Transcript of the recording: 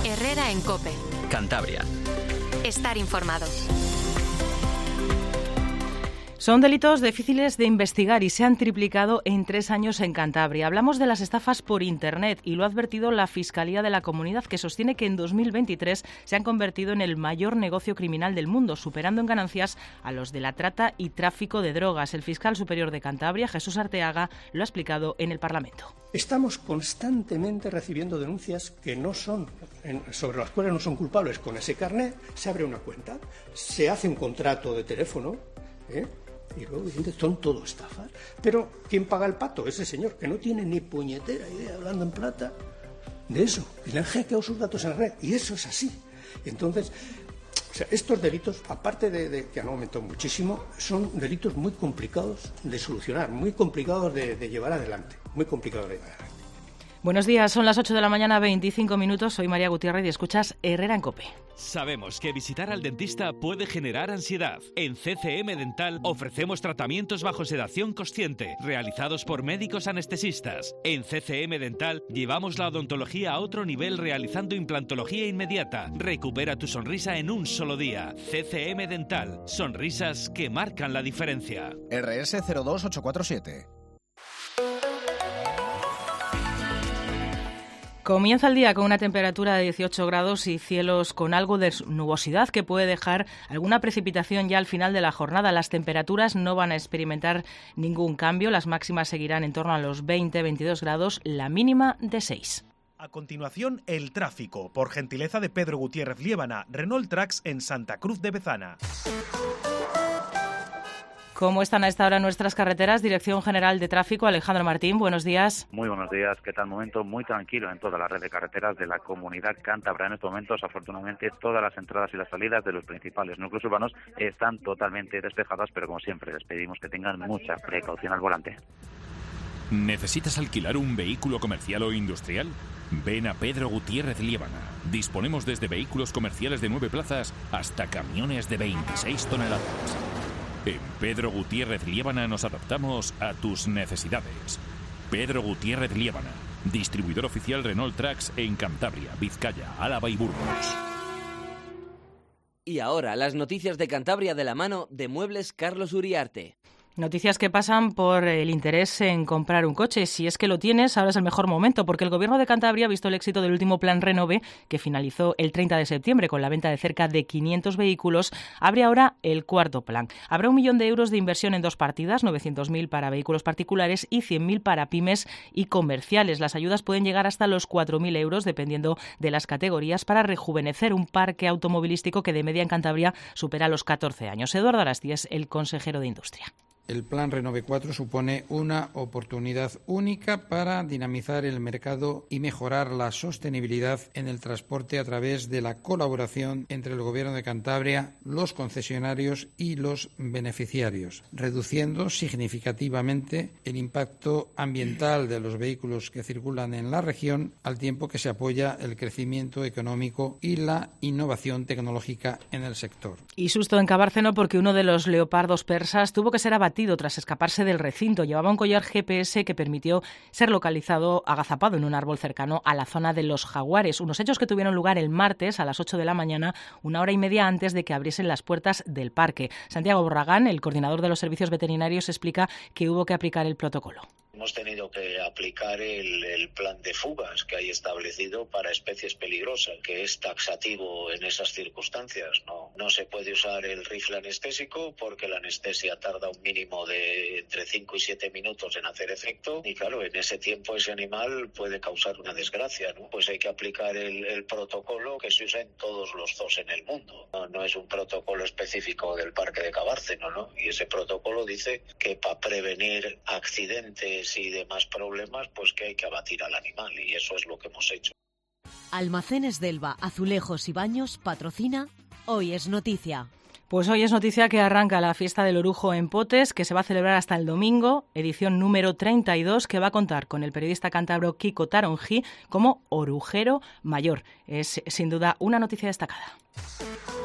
Herrera en COPE. Cantabria. Estar informado. Son delitos difíciles de investigar y se han triplicado en 3 años en Cantabria. Hablamos de las estafas por Internet y lo ha advertido la Fiscalía de la Comunidad, que sostiene que en 2023 se han convertido en el mayor negocio criminal del mundo, superando en ganancias a los de la trata y tráfico de drogas. El fiscal superior de Cantabria, Jesús Arteaga, lo ha explicado en el Parlamento. Estamos constantemente recibiendo denuncias que no son, sobre las cuales no son culpables. Con ese carnet se abre una cuenta, se hace un contrato de teléfono, y luego son todo estafas. Pero ¿quién paga el pato? Ese señor que no tiene ni puñetera idea, hablando en plata, de eso. Y le han hackeado sus datos en la red. Y eso es así. Entonces, estos delitos, aparte de que han aumentado muchísimo, son delitos muy complicados de solucionar, muy complicados de llevar adelante. Muy complicados de llevar adelante. Buenos días, son las 8 de la mañana, 25 minutos. Soy María Gutiérrez y escuchas Herrera en COPE. Sabemos que visitar al dentista puede generar ansiedad. En CCM Dental ofrecemos tratamientos bajo sedación consciente, realizados por médicos anestesistas. En CCM Dental llevamos la odontología a otro nivel realizando implantología inmediata. Recupera tu sonrisa en un solo día. CCM Dental, sonrisas que marcan la diferencia. RS 02847. Comienza el día con una temperatura de 18 grados y cielos con algo de nubosidad que puede dejar alguna precipitación ya al final de la jornada. Las temperaturas no van a experimentar ningún cambio. Las máximas seguirán en torno a los 20-22 grados, la mínima de 6. A continuación, el tráfico, por gentileza de Pedro Gutiérrez Liébana, Renault Trax en Santa Cruz de Bezana. ¿Cómo están a esta hora nuestras carreteras? Dirección General de Tráfico, Alejandro Martín, buenos días. Muy buenos días, ¿qué tal? Momento muy tranquilo en toda la red de carreteras de la comunidad cántabra. En estos momentos, afortunadamente, todas las entradas y las salidas de los principales núcleos urbanos están totalmente despejadas, pero como siempre, les pedimos que tengan mucha precaución al volante. ¿Necesitas alquilar un vehículo comercial o industrial? Ven a Pedro Gutiérrez Liébana. Disponemos desde vehículos comerciales de 9 plazas hasta camiones de 26 toneladas. En Pedro Gutiérrez Liébana nos adaptamos a tus necesidades. Pedro Gutiérrez Liébana, distribuidor oficial Renault Trax en Cantabria, Vizcaya, Álava y Burgos. Y ahora, las noticias de Cantabria de la mano de Muebles Carlos Uriarte. Noticias que pasan por el interés en comprar un coche. Si es que lo tienes, ahora es el mejor momento, porque el Gobierno de Cantabria ha visto el éxito del último Plan Renove, que finalizó el 30 de septiembre con la venta de cerca de 500 vehículos. Abre ahora el cuarto plan. Habrá 1 millón de euros de inversión en 2 partidas, 900.000 para vehículos particulares y 100.000 para pymes y comerciales. Las ayudas pueden llegar hasta los 4.000 euros, dependiendo de las categorías, para rejuvenecer un parque automovilístico que de media en Cantabria supera los 14 años. Eduardo Arasti es el consejero de Industria. El Plan Renove 4 supone una oportunidad única para dinamizar el mercado y mejorar la sostenibilidad en el transporte a través de la colaboración entre el Gobierno de Cantabria, los concesionarios y los beneficiarios, reduciendo significativamente el impacto ambiental de los vehículos que circulan en la región, al tiempo que se apoya el crecimiento económico y la innovación tecnológica en el sector. Y susto en Cabárceno porque uno de los leopardos persas tuvo que ser abatido tras escaparse del recinto. Llevaba un collar GPS que permitió ser localizado agazapado en un árbol cercano a la zona de los jaguares. Unos hechos que tuvieron lugar el martes a las 8 de la mañana, 1 hora y media antes de que abriesen las puertas del parque. Santiago Borragán, el coordinador de los servicios veterinarios, explica que hubo que aplicar el protocolo. Hemos tenido que aplicar el plan de fugas que hay establecido para especies peligrosas, que es taxativo en esas circunstancias. No se puede usar el rifle anestésico porque la anestesia tarda un mínimo de entre 5 y 7 minutos en hacer efecto y claro, en ese tiempo ese animal puede causar una desgracia, ¿no? Pues hay que aplicar el protocolo que se usa en todos los zoos en el mundo. No es un protocolo específico del Parque de Cabárceno, ¿no? Y ese protocolo dice que para prevenir accidentes y demás problemas, pues que hay que abatir al animal y eso es lo que hemos hecho. Almacenes Delva, Azulejos y Baños patrocina Hoy es Noticia. Pues hoy es noticia que arranca la fiesta del Orujo en Potes, que se va a celebrar hasta el domingo, edición número 32, que va a contar con el periodista cántabro Kiko Taronjí como orujero mayor. Es sin duda una noticia destacada.